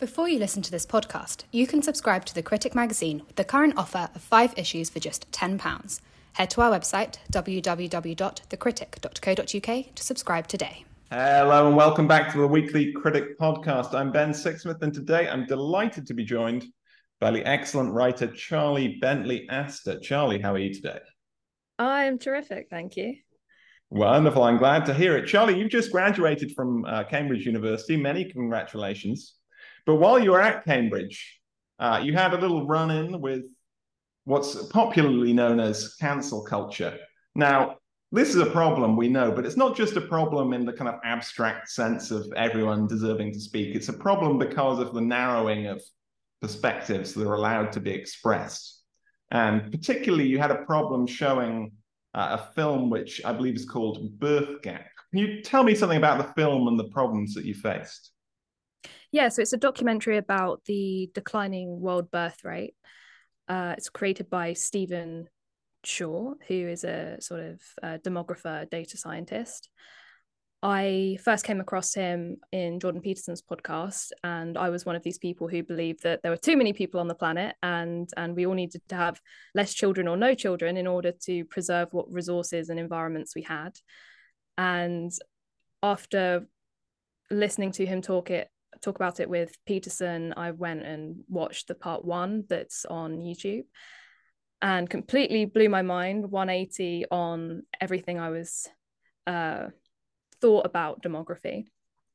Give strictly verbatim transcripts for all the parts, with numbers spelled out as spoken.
Before you listen to this podcast, you can subscribe to The Critic magazine with the current offer of five issues for just ten pounds. Head to our website, w w w dot the critic dot co dot u k, to subscribe today. Hello and welcome back to the Weekly Critic podcast. I'm Ben Sixsmith, and today I'm delighted to be joined by the excellent writer Charlie Bentley Astor. Charlie, how are you today? I'm terrific, thank you. Wonderful, I'm glad to hear it. Charlie, you've just graduated from uh, Cambridge University. Many congratulations. But while you were at Cambridge, uh, you had a little run-in with what's popularly known as cancel culture. Now, this is a problem, we know, but it's not just a problem in the kind of abstract sense of everyone deserving to speak. It's a problem because of the narrowing of perspectives that are allowed to be expressed. And particularly, you had a problem showing uh, a film which I believe is called Birth Gap. Can you tell me something about the film and the problems that you faced? Yeah, so it's a documentary about the declining world birth rate. Uh, it's created by Stephen Shaw, who is a sort of uh, demographer, data scientist. I first came across him in Jordan Peterson's podcast, and I was one of these people who believed that there were too many people on the planet, and and we all needed to have less children or no children in order to preserve what resources and environments we had. And after listening to him talk it talk about it with Peterson, I went and watched the part one that's on YouTube, and completely blew my mind, one eighty on everything I was uh, thought about demography.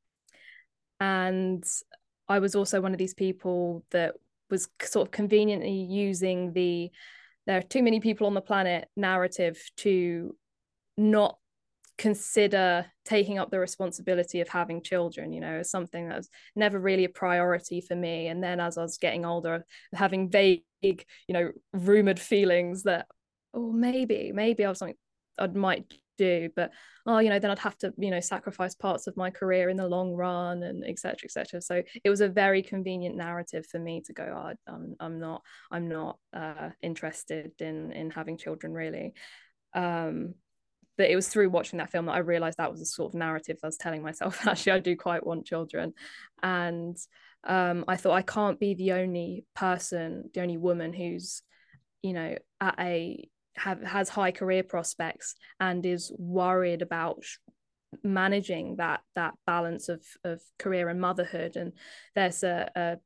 And I was also one of these people that was sort of conveniently using the there are too many people on the planet narrative to not consider taking up the responsibility of having children, you know, as something that was never really a priority for me. And then as I was getting older, having vague, you know, rumored feelings that, oh, maybe, maybe I was something I might do, but oh, you know, then I'd have to, you know, sacrifice parts of my career in the long run, and et cetera, et cetera. So it was a very convenient narrative for me to go, oh, I'm, I'm not, I'm not uh, interested in in having children, really. Um, But it was through watching that film that I realized that was the sort of narrative I was telling myself. Actually, I do quite want children. And um, I thought I can't be the only person, the only woman who's, you know, at a have has high career prospects and is worried about managing that that balance of of career and motherhood. And there's a, a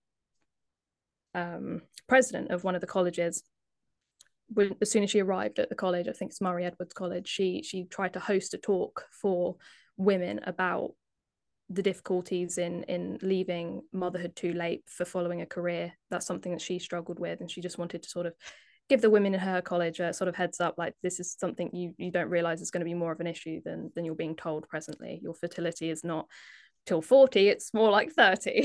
um, president of one of the colleges. When, as soon as she arrived at the college, I think it's Murray Edwards College, she she tried to host a talk for women about the difficulties in in leaving motherhood too late for following a career. That's something that she struggled with, and she just wanted to sort of give the women in her college a sort of heads up, like, this is something you you don't realize is going to be more of an issue than than you're being told presently. Your fertility is not till forty, it's more like thirty.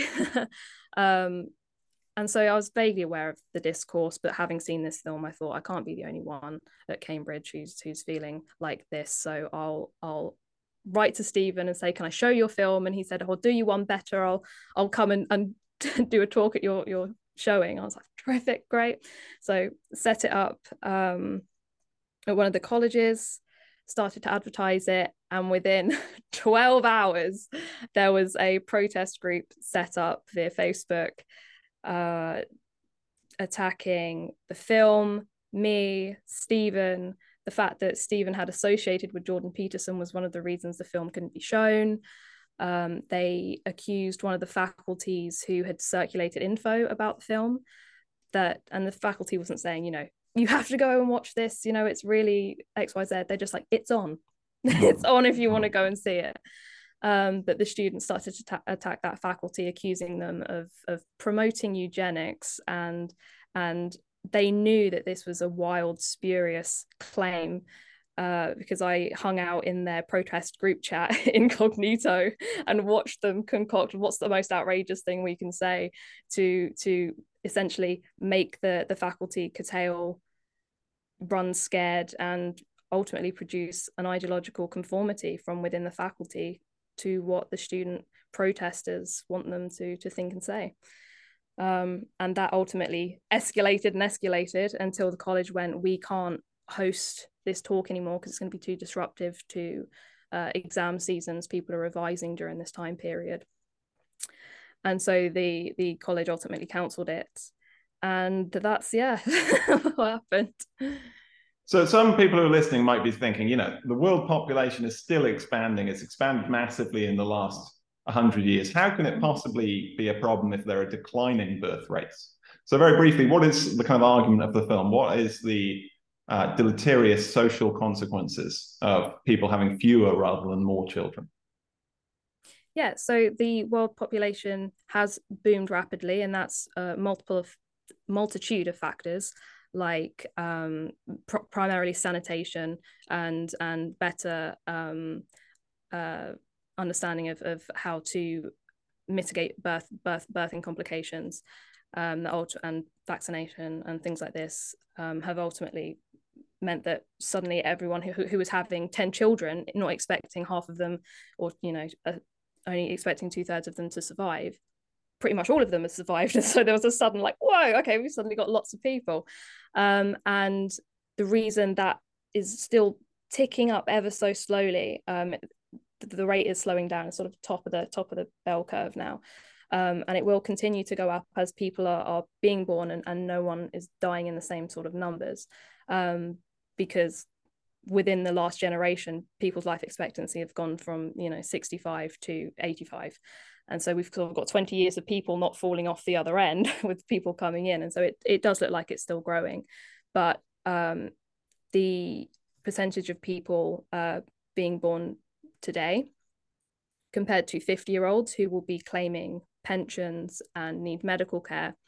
um And so I was vaguely aware of the discourse, but having seen this film, I thought I can't be the only one at Cambridge who's who's feeling like this. So I'll I'll write to Stephen and say, can I show your film? And he said, I'll do you one better. I'll I'll come and, and do a talk at your your showing. I was like, terrific, great. So set it up um, at one of the colleges, started to advertise it, and within twelve hours, there was a protest group set up via Facebook, Uh, attacking the film, me, Stephen. The fact that Stephen had associated with Jordan Peterson was one of the reasons the film couldn't be shown. Um, they accused one of the faculties who had circulated info about the film, that, and the faculty wasn't saying, you know, you have to go and watch this, you know, it's really X Y Z. They're just like, it's on. It's on if you want to go and see it. Um, but the students started to ta- attack that faculty, accusing them of of promoting eugenics, and and they knew that this was a wild, spurious claim, uh, because I hung out in their protest group chat incognito and watched them concoct what's the most outrageous thing we can say to to essentially make the the faculty curtail, run scared, and ultimately produce an ideological conformity from within the faculty to what the student protesters want them to to think and say. Um, and that ultimately escalated and escalated until the college went, we can't host this talk anymore because it's going to be too disruptive to uh, exam seasons. People are revising during this time period. And so the the college ultimately cancelled it. And that's, yeah, what happened. So some people who are listening might be thinking, you know, the world population is still expanding. It's expanded massively in the last one hundred years. How can it possibly be a problem if there are declining birth rates? So very briefly, what is the kind of argument of the film? What is the uh, deleterious social consequences of people having fewer rather than more children? Yeah, so the world population has boomed rapidly, and that's a multiple of multitude of factors, like um, pr primarily sanitation and and better um, uh, understanding of, of how to mitigate birth birth birthing complications, um, and vaccination and things like this um, have ultimately meant that suddenly everyone who, who was having ten children, not expecting half of them, or you know, uh, only expecting two thirds of them to survive, pretty much all of them have survived. And so there was a sudden like, whoa, okay, we've suddenly got lots of people. Um, and the reason that is still ticking up ever so slowly, um, the, the rate is slowing down, it's sort of top of the top of the bell curve now. Um, and it will continue to go up as people are, are being born and, and no one is dying in the same sort of numbers. Um, because within the last generation, people's life expectancy have gone from, you know, sixty-five to eighty-five. And so we've sort of got twenty years of people not falling off the other end with people coming in. And so it, it does look like it's still growing. But um, the percentage of people uh, being born today compared to fifty year olds who will be claiming pensions and need medical care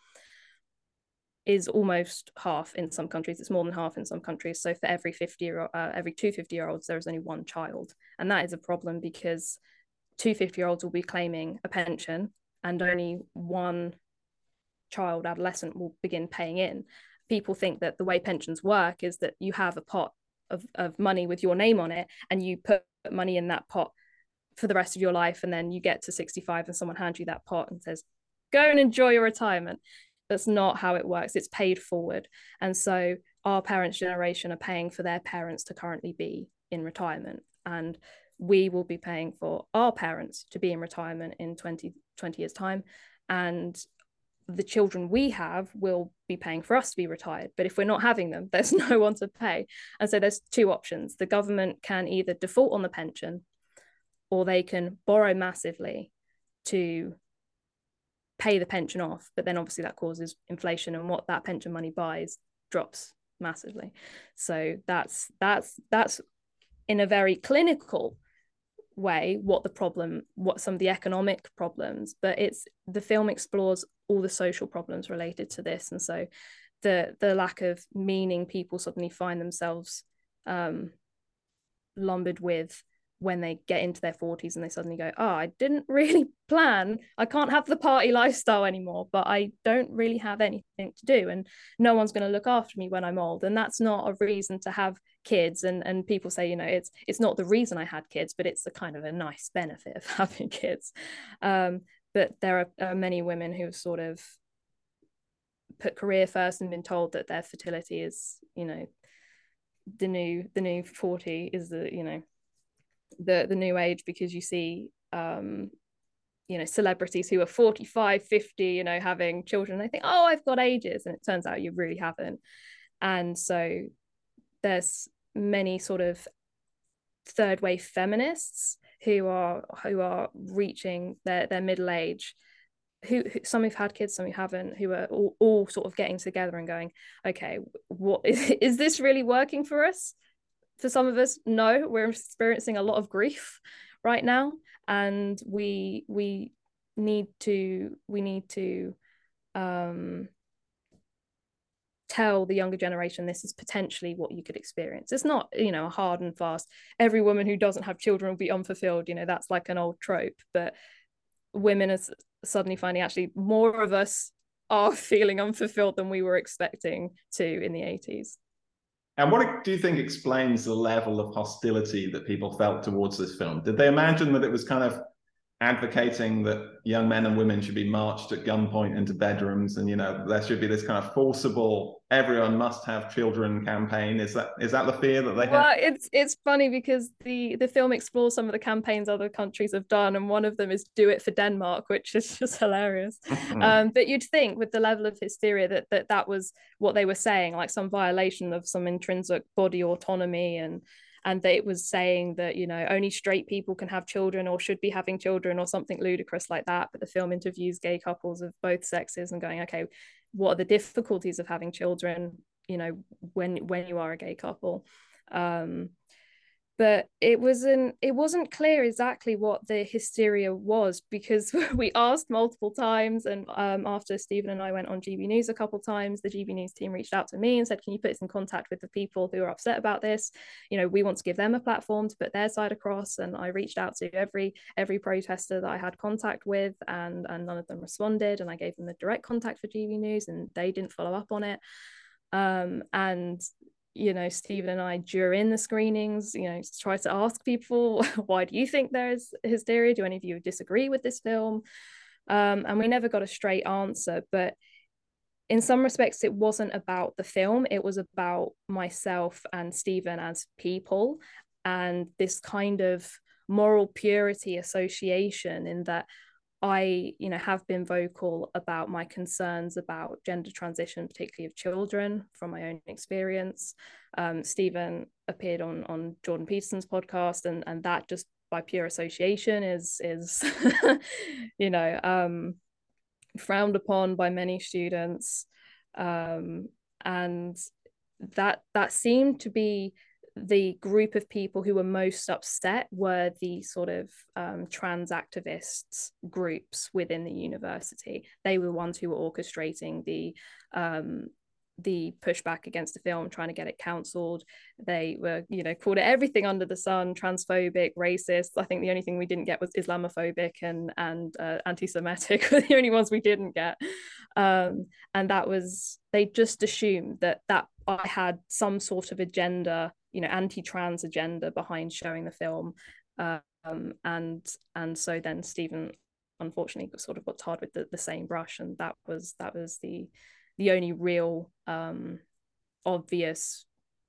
is almost half in some countries. It's more than half in some countries. So for every fifty year uh, every two fifty year olds, there is only one child. And that is a problem because two fifty year olds will be claiming a pension and only one child adolescent will begin paying in. People think that the way pensions work is that you have a pot of, of money with your name on it and you put money in that pot for the rest of your life, and then you get to sixty-five and someone hands you that pot and says, go and enjoy your retirement. That's not how it works. It's paid forward. And so our parents' generation are paying for their parents to currently be in retirement. And we will be paying for our parents to be in retirement in twenty, twenty years' time. And the children we have will be paying for us to be retired. But if we're not having them, there's no one to pay. And so there's two options. The government can either default on the pension or they can borrow massively to pay the pension off, but then obviously that causes inflation, and what that pension money buys drops massively. So that's that's that's in a very clinical way what the problem, what some of the economic problems, but it's the film explores all the social problems related to this. And so the the lack of meaning people suddenly find themselves um lumbered with when they get into their forties and they suddenly go, oh, I didn't really plan, I can't have the party lifestyle anymore, but I don't really have anything to do and no one's going to look after me when I'm old. And that's not a reason to have kids. And and people say, you know, it's it's not the reason I had kids, but it's the kind of a nice benefit of having kids. Um, but there are, are many women who've sort of put career first and been told that their fertility is, you know, the new the new forty is the, you know, the the new age, because you see um you know, celebrities who are forty-five, fifty, you know, having children. They think, oh, I've got ages, and it turns out you really haven't. And so there's many sort of third wave feminists who are who are reaching their their middle age, who, who some who've had kids, some who haven't, who are all, all sort of getting together and going, okay, what is, is this really working for us? For some of us, no, we're experiencing a lot of grief right now, and we we need to we need to um, tell the younger generation this is potentially what you could experience. It's not, you know, a hard and fast, every woman who doesn't have children will be unfulfilled. You know, that's like an old trope. But women are suddenly finding actually more of us are feeling unfulfilled than we were expecting to in the eighties. And what do you think explains the level of hostility that people felt towards this film? Did they imagine that it was kind of advocating that young men and women should be marched at gunpoint into bedrooms, and you know there should be this kind of forcible everyone must have children campaign. Is that is that the fear that they have? Well, it's it's funny because the the film explores some of the campaigns other countries have done, and one of them is "Do It for Denmark," which is just hilarious. um, but you'd think with the level of hysteria that that that was what they were saying, like some violation of some intrinsic body autonomy, and and that it was saying that, you know, only straight people can have children or should be having children or something ludicrous like that. But the film interviews gay couples of both sexes and going, okay, what are the difficulties of having children, you know, when when you are a gay couple? Um, but it wasn't it wasn't clear exactly what the hysteria was, because we asked multiple times, and um, after Stephen and I went on G B News a couple times, the G B News team reached out to me and said, can you put us in contact with the people who are upset about this? You know, we want to give them a platform to put their side across. And I reached out to every every protester that I had contact with, and and none of them responded, and I gave them the direct contact for G B News and they didn't follow up on it. Um, and you know, Stephen and I, during the screenings, you know, try to ask people, why do you think there's hysteria? Do any of you disagree with this film? Um, and we never got a straight answer. But in some respects, it wasn't about the film. It was about myself and Stephen as people, and this kind of moral purity association, in that I, you know, have been vocal about my concerns about gender transition, particularly of children, from my own experience. Um, Stephen appeared on on Jordan Peterson's podcast, and and that just by pure association is is, you know, um, frowned upon by many students, um, and that that seemed to be the group of people who were most upset were the sort of um, trans activists groups within the university. They were the ones who were orchestrating the um, the pushback against the film, trying to get it cancelled. They were, you know, called it everything under the sun, transphobic, racist. I think the only thing we didn't get was Islamophobic and and uh, anti-Semitic were the only ones we didn't get. Um, and that was, they just assumed that that I had some sort of agenda, you know, anti-trans agenda behind showing the film. Um, and and so then Stephen unfortunately sort of got tarred with the, the same brush, and that was that was the the only real um, obvious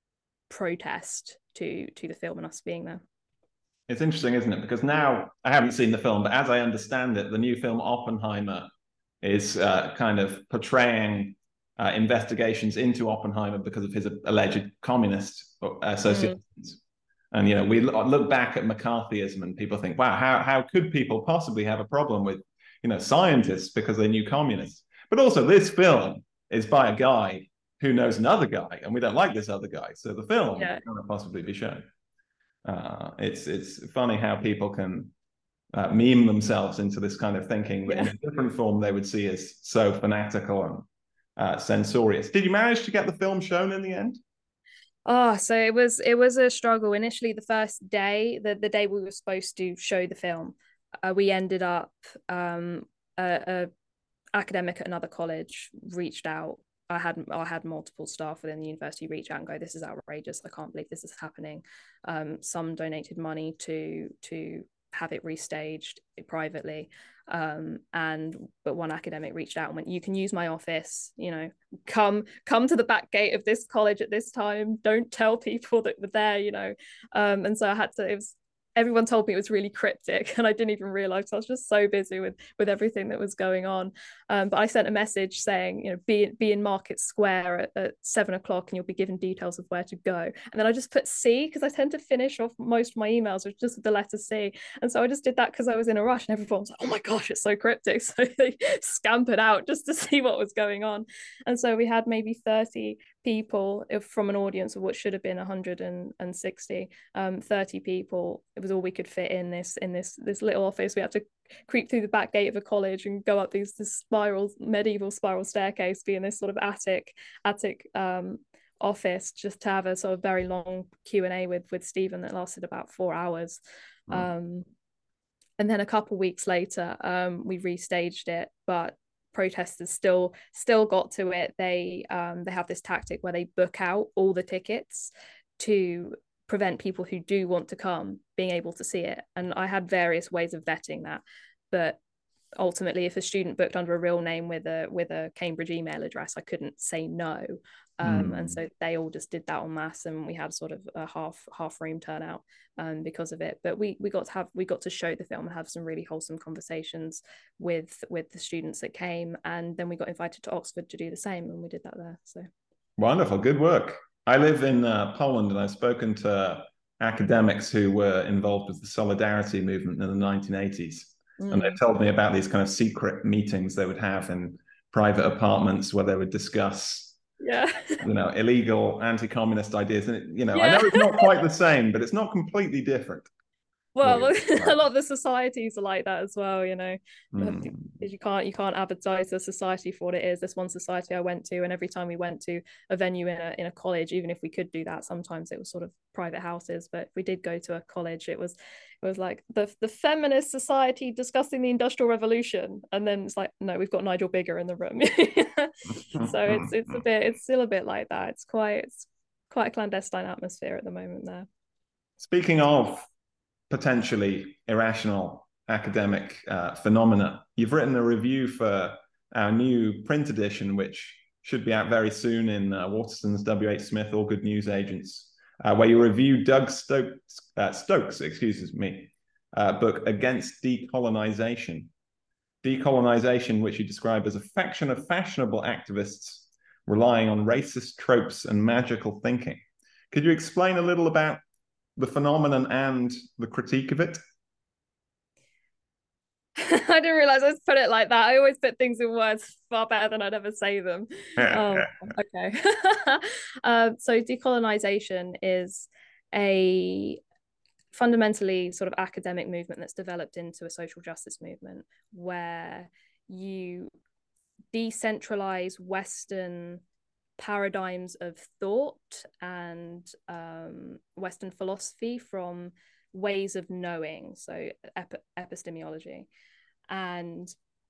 protest to to the film and us being there. It's interesting, isn't it? Because now I haven't seen the film, but as I understand it, the new film Oppenheimer is uh, kind of portraying uh, investigations into Oppenheimer because of his alleged communist associations. Mm. And, you know, we look back at McCarthyism and people think, wow, how, how could people possibly have a problem with, you know, scientists because they knew communists? But also this film is by a guy who knows another guy, and we don't like this other guy. So the film yeah. cannot possibly be shown. Uh, it's it's funny how people can uh, meme themselves into this kind of thinking that yeah. in a different form they would see as so fanatical and uh, censorious. Did you manage to get the film shown in the end? Oh, so it was it was a struggle. Initially, the first day, the, the day we were supposed to show the film, uh, we ended up um, a, a academic at another college reached out. I had I had multiple staff within the university reach out and go, this is outrageous. I can't believe this is happening. Um, some donated money to to have it restaged privately. Um, and but one academic reached out and went, you can use my office, you know, come come to the back gate of this college at this time. Don't tell people that we're there, you know. Um, and so I had to, it was, everyone told me it was really cryptic, and I didn't even realize I was just so busy with with everything that was going on. Um, but I sent a message saying, you know, be be in Market Square at, at seven o'clock, and you'll be given details of where to go. And then I just put C, because I tend to finish off most of my emails with just the letter C. And so I just did that because I was in a rush, and everyone was like, oh my gosh, it's so cryptic. So they scampered out just to see what was going on. And so we had maybe thirty people from an audience of what should have been one hundred sixty, um, thirty people. It was all we could fit in this in this this little office. We had to creep through the back gate of a college and go up these this spiral medieval spiral staircase, be in this sort of attic attic um, office, just to have a sort of very long Q and A with with Stephen that lasted about four hours. Mm. Um, and then a couple of weeks later, um, we restaged it, but protesters still still got to it. They um, they have this tactic where they book out all the tickets to prevent people who do want to come being able to see it. And I had various ways of vetting that, but ultimately, if a student booked under a real name with a with a Cambridge email address, I couldn't say no. Um, mm. And so they all just did that en masse, and we had sort of a half half room turnout um, because of it. But we we got to have we got to show the film and have some really wholesome conversations with with the students that came, and then we got invited to Oxford to do the same, and we did that there. So wonderful, good work. I live in uh, Poland, and I've spoken to academics who were involved with the Solidarity movement in the nineteen eighties. Mm. And they told me about these kind of secret meetings they would have in private apartments where they would discuss, yeah, you know, illegal anti-communist ideas. And, it, you know, yeah. I know it's not quite the same, but it's not completely different. Well, a lot of the societies are like that as well, you know. Mm. You can't you can't advertise the society for what it is. There's one society I went to, and every time we went to a venue in a in a college, even if we could do that, sometimes it was sort of private houses. But if we did go to a college, it was it was like the the feminist society discussing the Industrial Revolution, and then it's like, no, we've got Nigel Bigger in the room. So it's it's a bit it's still a bit like that. It's quite it's quite a clandestine atmosphere at the moment there. Speaking of potentially irrational academic uh, phenomena, you've written a review for our new print edition, which should be out very soon in uh, Waterston's W H Smith, All Good News Agents, uh, where you review Doug Stokes, uh, Stokes, excuse me, uh, book Against Decolonization. Decolonization, which you describe as a faction of fashionable activists relying on racist tropes and magical thinking. Could you explain a little about the phenomenon and the critique of it? I didn't realize I was put it like that. I always put things in words far better than I'd ever say them. Oh, okay. uh, so decolonization is a fundamentally sort of academic movement that's developed into a social justice movement, where you decentralize Western paradigms of thought and um, Western philosophy from ways of knowing, so ep- epistemology. And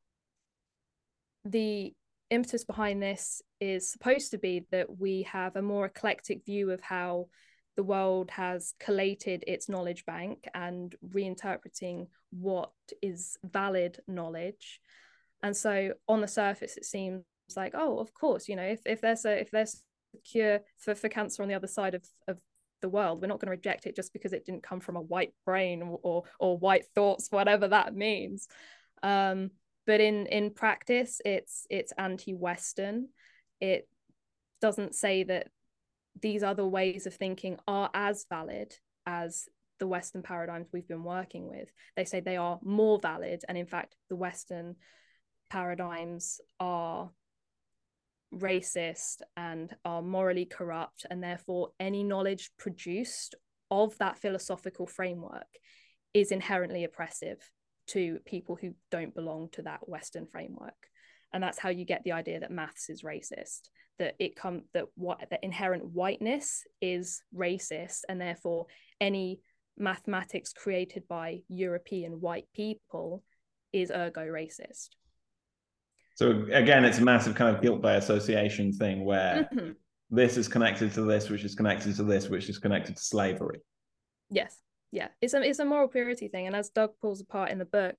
the impetus behind this is supposed to be that we have a more eclectic view of how the world has collated its knowledge bank and reinterpreting what is valid knowledge. And so on the surface, it seems like, oh, of course, you know, if, if there's a if there's a cure for, for cancer on the other side of, of the world, we're not going to reject it just because it didn't come from a white brain or or, or white thoughts, whatever that means. Um, but in in practice, it's it's anti-Western. It doesn't say that these other ways of thinking are as valid as the Western paradigms we've been working with. They say they are more valid, and in fact, the Western paradigms are racist and are morally corrupt, and therefore any knowledge produced of that philosophical framework is inherently oppressive to people who don't belong to that Western framework. And that's how you get the idea that maths is racist, that it come that what the inherent whiteness is racist, and therefore any mathematics created by European white people is ergo racist. So again, it's a massive kind of guilt by association thing where mm-hmm. this is connected to this, which is connected to this, which is connected to slavery. Yes, yeah, it's a it's a moral purity thing, and as Doug pulls apart in the book,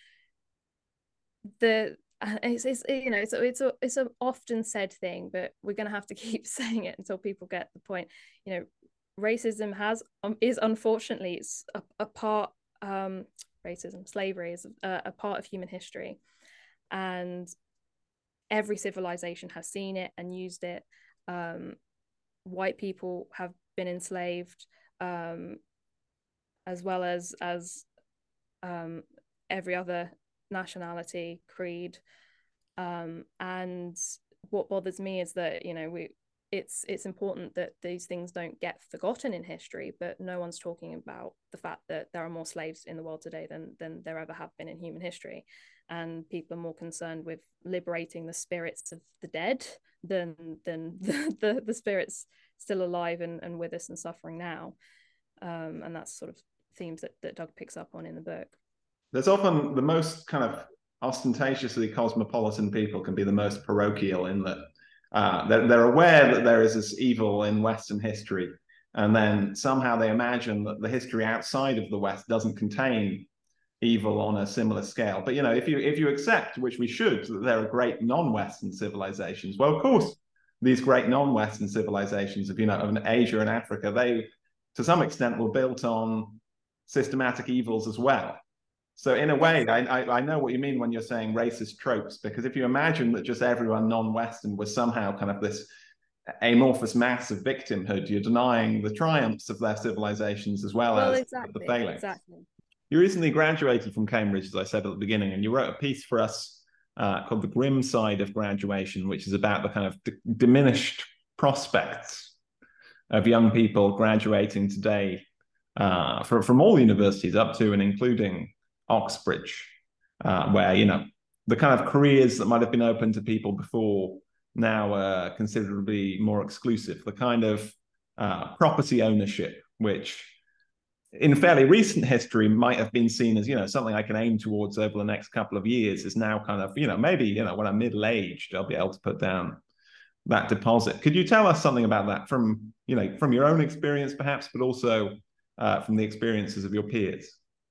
the it's, it's you know it's a, it's a it's an often said thing, but we're going to have to keep saying it until people get the point. You know, racism has um, is unfortunately it's a, a part um, racism, slavery is a, a part of human history, and every civilization has seen it and used it. Um, white people have been enslaved, um, as well as as um, every other nationality, creed. Um, and what bothers me is that, you know, we it's it's important that these things don't get forgotten in history, but no one's talking about the fact that there are more slaves in the world today than than there ever have been in human history. And people are more concerned with liberating the spirits of the dead than than the, the, the spirits still alive and, and with us and suffering now. Um, and that's sort of themes that, that Doug picks up on in the book. There's often the most kind of ostentatiously cosmopolitan people can be the most parochial in that uh, they're, they're aware that there is this evil in Western history, And then somehow they imagine that the history outside of the West doesn't contain evil on a similar scale. But you know, if you if you accept, which we should, that there are great non-Western civilizations, well, of course, these great non-Western civilizations of you know of Asia and Africa, they to some extent were built on systematic evils as well. So in a way, I, I, I know what you mean when you're saying racist tropes, because if you imagine that just everyone non-Western was somehow kind of this amorphous mass of victimhood, you're denying the triumphs of their civilizations as well, well as exactly, the failings. Exactly. You recently graduated from Cambridge, as I said at the beginning, and you wrote a piece for us uh, called The Grim Side of Graduation, which is about the kind of d- diminished prospects of young people graduating today uh, from, from all universities up to and including Oxbridge, uh, where, you know, the kind of careers that might have been open to people before now are considerably more exclusive. The kind of uh, property ownership, which in fairly recent history might have been seen as, you know, something I can aim towards over the next couple of years, is now kind of, you know, maybe, you know, when I'm middle-aged, I'll be able to put down that deposit. Could you tell us something about that from, you know, from your own experience perhaps, but also uh, from the experiences of your peers?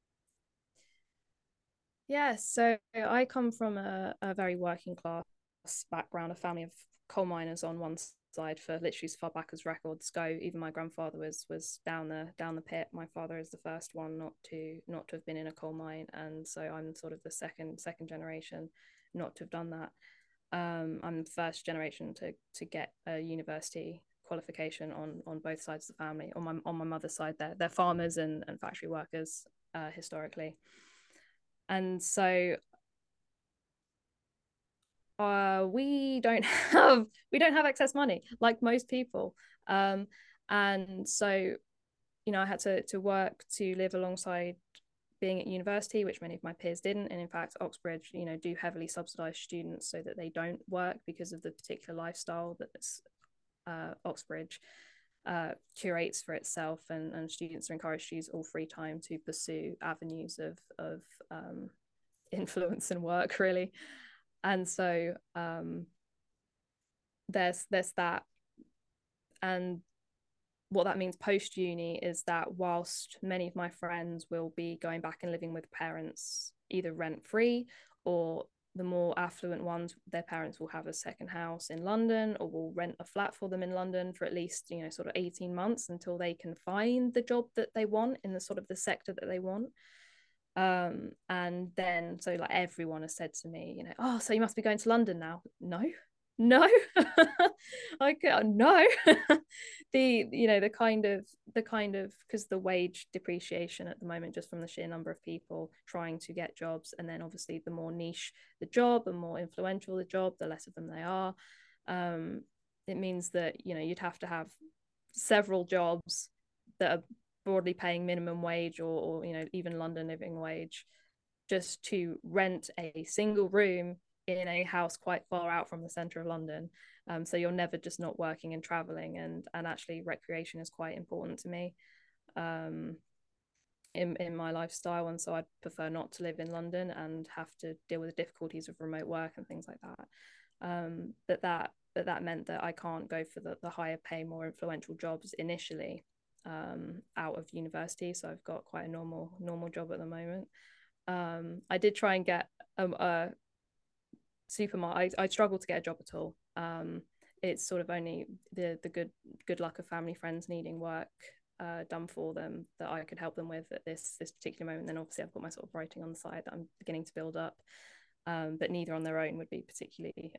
Yeah, so I come from a, a very working class background, a family of coal miners on one side for literally as far back as records go. Even my grandfather was was down the down the pit. My father is the first one not to not to have been in a coal mine, and so I'm sort of the second second generation not to have done that. Um, I'm the first generation to to get a university qualification on on both sides of the family. On my on my mother's side, they're they're farmers and, and factory workers uh, historically. And so uh, we don't have we don't have excess money like most people. Um, and so, you know, I had to to work to live alongside being at university, which many of my peers didn't. And in fact, Oxbridge, you know, do heavily subsidize students so that they don't work because of the particular lifestyle that uh, Oxbridge uh, curates for itself, and, and students are encouraged to use all free time to pursue avenues of of um, influence and work, really. And so um there's there's that, and what that means post uni is that whilst many of my friends will be going back and living with parents either rent free, or the more affluent ones, their parents will have a second house in London or will rent a flat for them in London for at least, you know, sort of eighteen months until they can find the job that they want in the sort of the sector that they want. Um, and then, so like everyone has said to me, you know, oh, so you must be going to London now. No, no, I can't, no. the, you know, the kind of, the kind of, because the wage depreciation at the moment, just from the sheer number of people trying to get jobs, and then obviously the more niche the job, the more influential the job, the less of them they are. Um, it means that, you know, you'd have to have several jobs that are broadly paying minimum wage, or, or you know, even London living wage, just to rent a single room in a house quite far out from the centre of London. Um, so you're never just not working and travelling, and and actually recreation is quite important to me um, in, in my lifestyle, and so I'd prefer not to live in London and have to deal with the difficulties of remote work and things like that. Um, but that but that meant that I can't go for the, the higher pay, more influential jobs initially um out of university. So I've got quite a normal normal job at the moment. um I did try and get um, a supermarket. I, I struggled to get a job at all. Um it's sort of only the the good good luck of family friends needing work uh done for them that I could help them with at this this particular moment. Then obviously I've got my sort of writing on the side that I'm beginning to build up, um but neither on their own would be particularly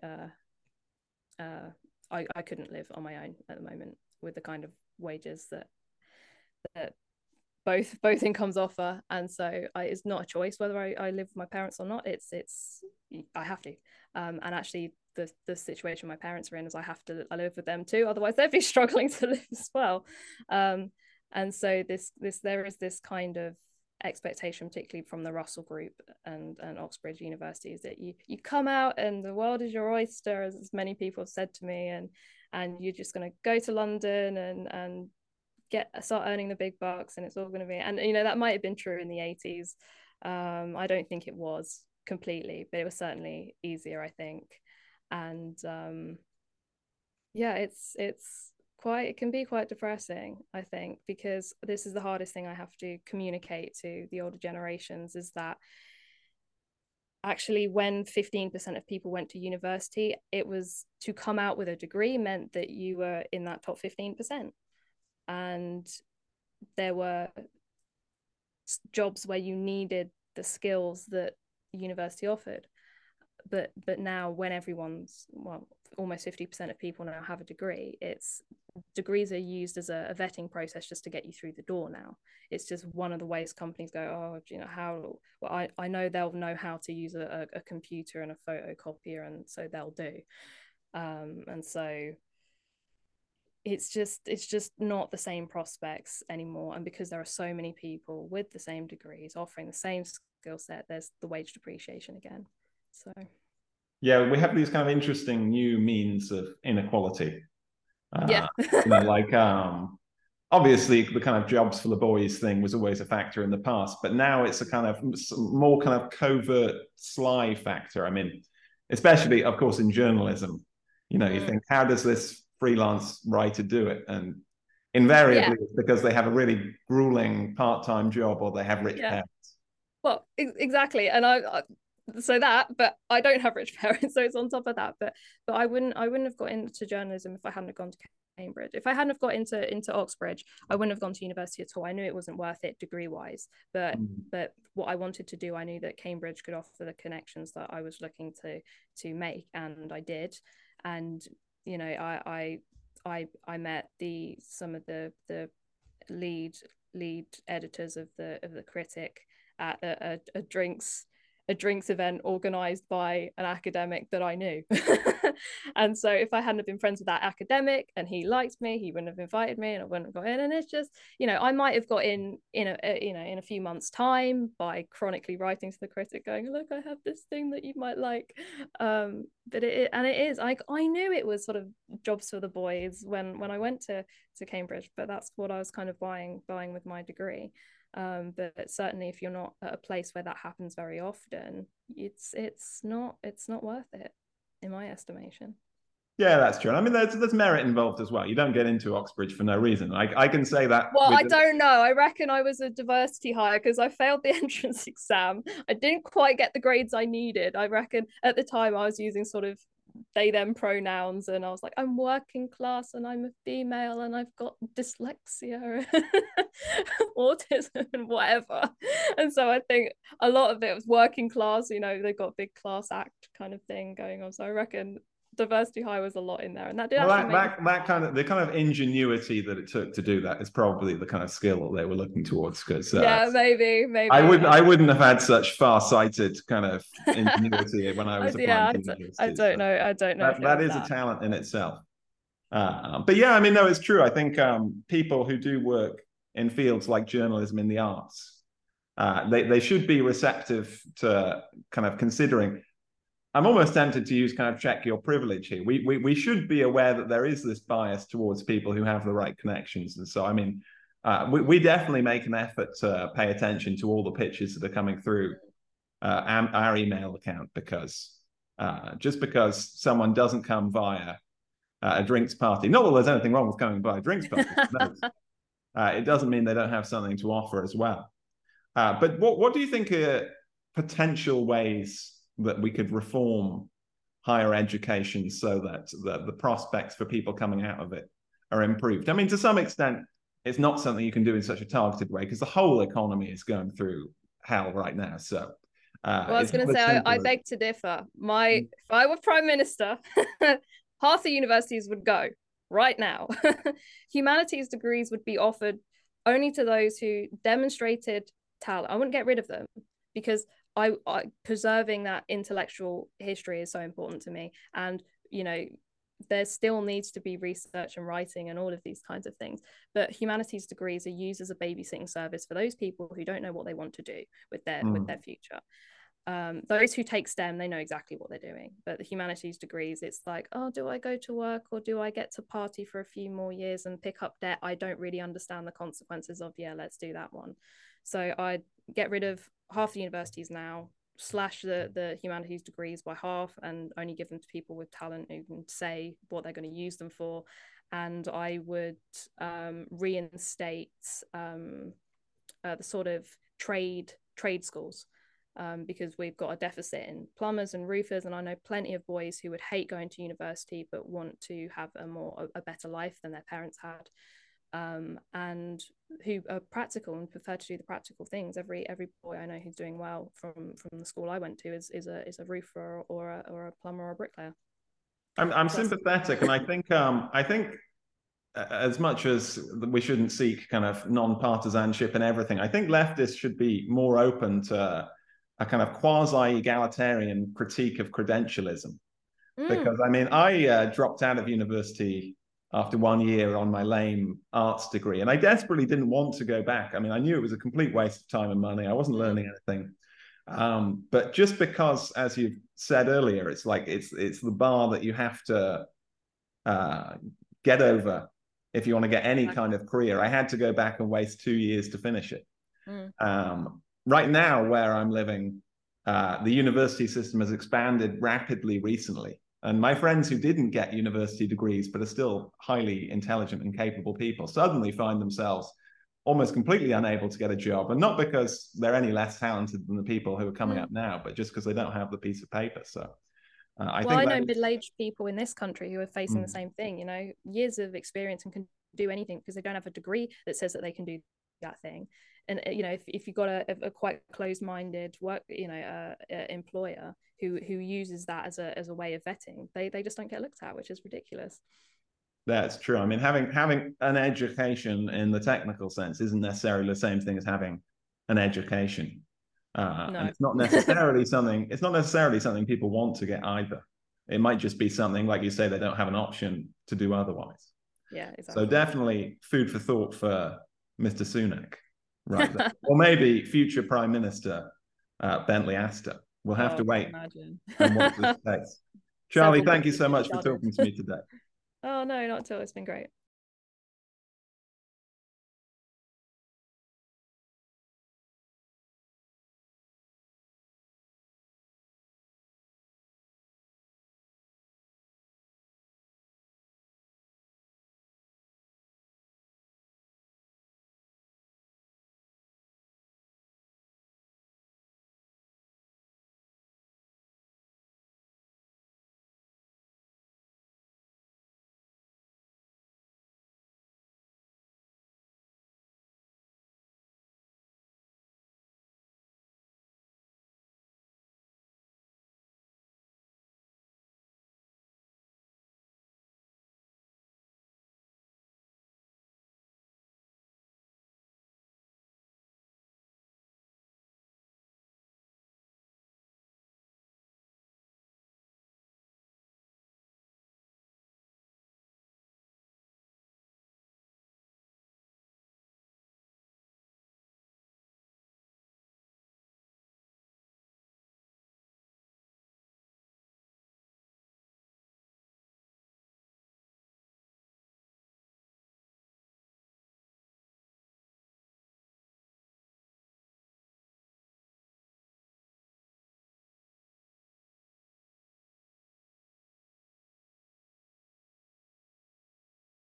uh uh I, I couldn't live on my own at the moment with the kind of wages that that both both incomes offer. And so I, it's not a choice whether I, I live with my parents or not. It's it's I have to. Um, and actually the the situation my parents are in is I have to I live with them too, otherwise they'd be struggling to live as well. Um, and so this this there is this kind of expectation, particularly from the Russell Group and, and Oxbridge University, is that you you come out and the world is your oyster, as, as many people have said to me, and and you're just going to go to London and and get start earning the big bucks, and it's all going to be, and you know, that might have been true in the eighties. um I don't think it was completely, but it was certainly easier, I think. And um yeah, it's it's quite, it can be quite depressing, I think, because this is the hardest thing I have to communicate to the older generations, is that actually when fifteen percent of people went to university, it was to come out with a degree meant that you were in that top fifteen percent. And there were jobs where you needed the skills that university offered. But but now when everyone's, well, almost fifty percent of people now have a degree, it's degrees are used as a, a vetting process just to get you through the door now. It's just one of the ways companies go, oh, you know, how, well, I, I know they'll know how to use a, a computer and a photocopier, and so they'll do. Um, and so it's just it's just not the same prospects anymore. And because there are so many people with the same degrees offering the same skill set, there's the wage depreciation again. So yeah, we have these kind of interesting new means of inequality. Uh, yeah. you know, like um, obviously the kind of jobs for the boys thing was always a factor in the past, but now it's a kind of more kind of covert, sly factor. I mean, especially, of course, in journalism, you know, you mm. think, how does this freelance writer do it? And invariably, yeah. it's because they have a really grueling part-time job, or they have rich yeah. parents. Well, exactly. And I, I so that, but I don't have rich parents, so it's on top of that. But but I wouldn't I wouldn't have got into journalism if I hadn't have gone to Cambridge. If I hadn't have got into into Oxbridge, I wouldn't have gone to university at all. I knew it wasn't worth it degree wise, but mm. but what I wanted to do, I knew that Cambridge could offer the connections that I was looking to to make, and I did. And you know, I I I, I met the some of the the lead lead editors of the of the Critic at a, a, a drinks. a drinks event organized by an academic that I knew. And so if I hadn't have been friends with that academic and he liked me, he wouldn't have invited me and I wouldn't have got in. And it's just, you know, I might have got in in a, a you know in a few months time by chronically writing to the Critic going, look, I have this thing that you might like. Um but it and it is like I knew it was sort of jobs for the boys when when I went to to Cambridge, but that's what I was kind of buying buying with my degree. Um, but certainly if you're not at a place where that happens very often, it's it's not it's not worth it, in my estimation. Yeah, that's true. I mean, there's there's merit involved as well. You don't get into Oxbridge for no reason. I I can say that. Well, I the... don't know. I reckon I was a diversity hire because I failed the entrance exam. I didn't quite get the grades I needed. I reckon at the time I was using sort of they them pronouns, and I was like, I'm working class and I'm a female and I've got dyslexia autism and whatever. And so I think a lot of it was working class, you know, they've got big class act kind of thing going on. So I reckon diversity high was a lot in there, and that did well, actually that, make that, that kind of the kind of ingenuity that it took to do that is probably the kind of skill that they were looking towards. Because uh, yeah, maybe, maybe I wouldn't, I wouldn't have had such far-sighted kind of ingenuity when I was applying yeah, to I, university. I don't so know, I don't know. That, that is that. a talent in itself. Uh, but yeah, I mean, no, it's true. I think um, people who do work in fields like journalism in the arts, uh, they they should be receptive to kind of considering. I'm almost tempted to use kind of check your privilege here. We, we we should be aware that there is this bias towards people who have the right connections. And so, I mean, uh, we, we definitely make an effort to pay attention to all the pitches that are coming through uh, our, our email account, because uh, just because someone doesn't come via uh, a drinks party, not that there's anything wrong with coming by a drinks party, no, uh, it doesn't mean they don't have something to offer as well. Uh, but what, what do you think are potential ways that we could reform higher education so that the, the prospects for people coming out of it are improved? I mean, to some extent, it's not something you can do in such a targeted way because the whole economy is going through hell right now. So, uh, well, I was going to say, I, I beg to differ. My, mm. if I were Prime Minister, half the universities would go right now. Humanities degrees would be offered only to those who demonstrated talent. I wouldn't get rid of them because I, I preserving that intellectual history is so important to me. And, you know, there still needs to be research and writing and all of these kinds of things. But humanities degrees are used as a babysitting service for those people who don't know what they want to do with their mm. with their future. Um, those who take STEM, they know exactly what they're doing. But the humanities degrees, it's like, oh, do I go to work or do I get to party for a few more years and pick up debt I don't really understand the consequences of? Yeah, let's do that one. So I'd get rid of half the universities now, slash the the humanities degrees by half and only give them to people with talent who can say what they're going to use them for. And I would um, reinstate um, uh, the sort of trade trade schools, um, because we've got a deficit in plumbers and roofers, and I know plenty of boys who would hate going to university but want to have a more a better life than their parents had, um, and who are practical and prefer to do the practical things. Every every boy I know who's doing well from from the school I went to is is a is a roofer or a, or a plumber or a bricklayer. I'm I'm sympathetic, and I think um I think as much as we shouldn't seek kind of non-partisanship and everything, I think leftists should be more open to a kind of quasi-egalitarian critique of credentialism. Mm. Because I mean, I uh, dropped out of university after one year on my lame arts degree, and I desperately didn't want to go back. I mean, I knew it was a complete waste of time and money. I wasn't learning anything. Um, but just because, as you've said earlier, it's like it's it's the bar that you have to uh, get over if you want to get any kind of career. I had to go back and waste two years to finish it. Mm. Um, right now, where I'm living, uh, the university system has expanded rapidly recently. And my friends who didn't get university degrees, but are still highly intelligent and capable people, suddenly find themselves almost completely unable to get a job. And not because they're any less talented than the people who are coming mm. up now, but just because they don't have the piece of paper. So uh, I well, think I that... know middle-aged people in this country who are facing mm. the same thing, you know, years of experience and can do anything because they don't have a degree that says that they can do that thing. And, you know, if, if you've got a, a quite closed-minded work, you know, uh, uh, employer who who uses that as a as a way of vetting, they they just don't get looked at, which is ridiculous. That's true. I mean, having having an education in the technical sense isn't necessarily the same thing as having an education. Uh, no. And it's not necessarily something. It's not necessarily something people want to get either. It might just be something, like you say, they don't have an option to do otherwise. Yeah, exactly. So definitely food for thought for Mister Sunak, right? Or maybe future Prime Minister uh, Bentley Astor. We'll have oh, to wait imagine. and watch this space. Charlie, thank you so much for talking to me today. Oh, no, not at all. It's been great.